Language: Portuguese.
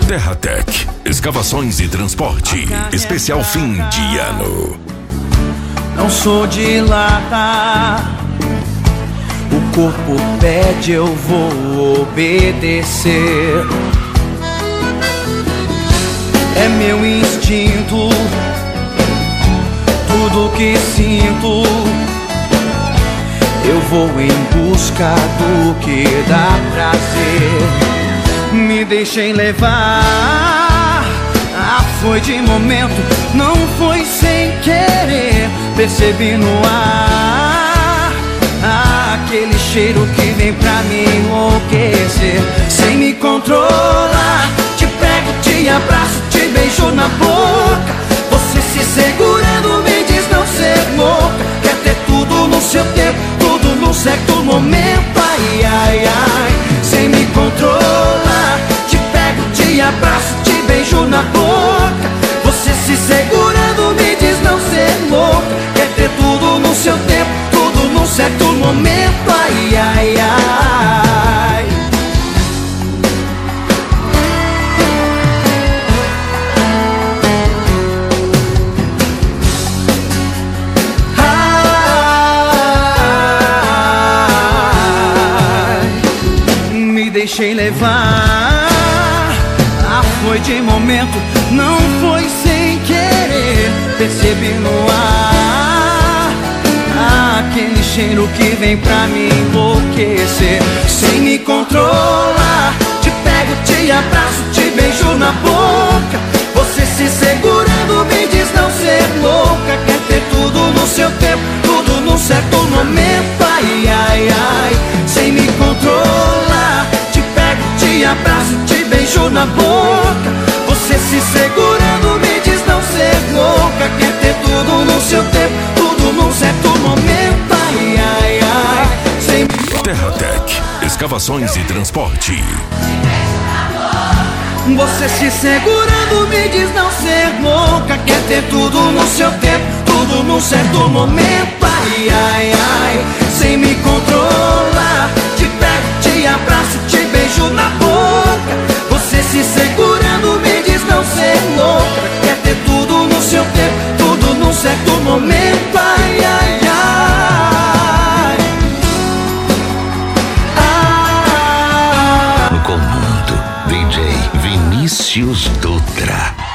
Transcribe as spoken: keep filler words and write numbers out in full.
Terratec, escavações e transporte, especial fim de ano. Não sou de lata, o corpo pede, eu vou obedecer. É meu instinto, tudo que sinto, eu vou em busca do que dá prazer. Me deixei levar, ah, foi de momento, não foi sem querer. Percebi no ar, ah, aquele cheiro que vem pra me enlouquecer. Sem me controlar, te pego, te abraço, te beijo na boca. Você se segurando me diz não ser louca. Quer ter tudo no seu tempo, tudo no certo momento. Ai, ai, ai, sem me controlar, te pego, te abraço, te beijo na boca. Você se segurando me diz não ser louca. Quer ter tudo no seu tempo, tudo no certo momento. Ai, ai, ai. Deixei levar, ah, foi de momento, não foi sem querer. Percebi no ar, ah, aquele cheiro que vem pra me enlouquecer. Sem me controlar, te pego, te abraço, te beijo na boca. Você se segurando me diz não ser louca. Quer ter tudo no seu tempo, tudo no certo momento. Ai, ai, ai, sem me controlar, te abraço, te beijo na boca. Você se segurando me diz não ser louca. Quer ter tudo no seu tempo, tudo num certo momento. Ai, ai, ai, sem... Terratec, escavações e transporte. Você se segurando me diz não ser louca. Quer ter tudo no seu tempo, tudo num certo momento. Ai, ai, ai, sem me controlar, te pego, te abraço, te beijo na boca. Você se segurando me diz não ser louca. Quer ter tudo no seu tempo, tudo num certo momento. Ai, ai, ai, ai. No comando, D J Vinícius Dutra.